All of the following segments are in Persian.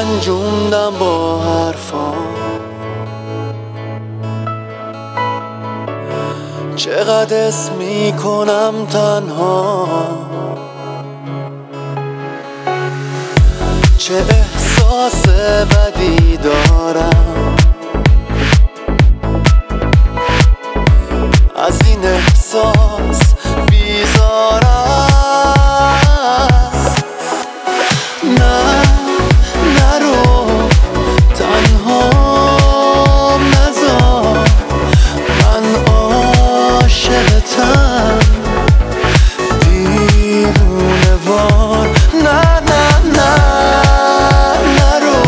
رنجوندم با حرفام، چقدر اسم میکنم تنها، چه احساس بدی دارم از این احساس بیزارم. نه نرو تنهام نذار، من عاشقتم دیوونه وار. نه نه نه نرو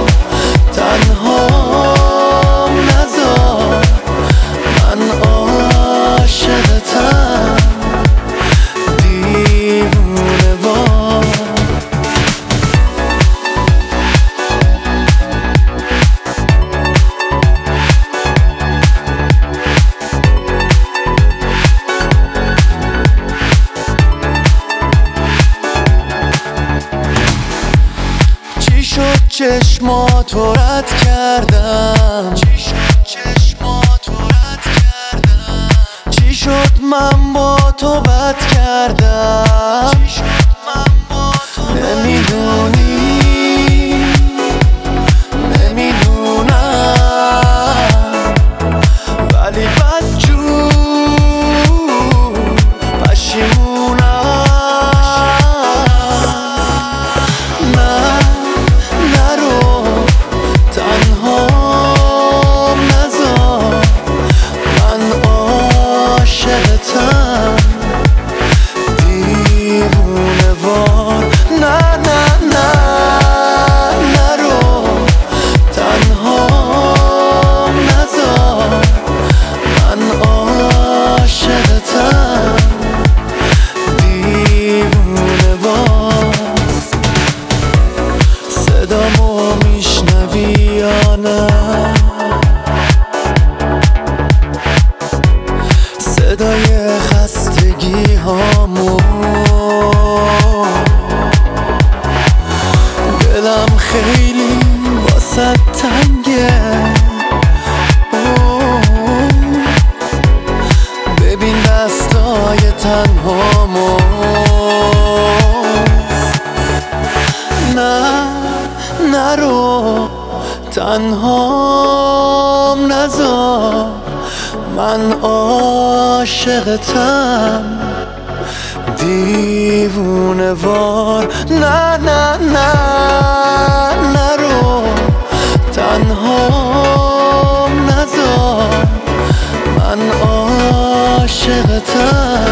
تنهام نذار، من عاشقتم دیوونه وار. چی شد چشماتو رد کردم، چی شد چشماتو رد کردم، چی شد من با تو بد کردم، چی شد من با تو نمیدونی نمیدونم، ولی بدجور پشیمونم. نه نرو تنهام نذار، من عاشقتم دیوونه وار. نه نه نه نرو تنهام نذار، من عاشقتم دیوونه وار. صدامو میشنوی یا نه؟ صدای خستگی هامو، دلم خیلی واسه تنگه. ببین دستای تنهامو. نه نرو تنهام نذار، من عاشقتم دیوونه وار. نه نه نه نرو تنهام نذار، من عاشقتم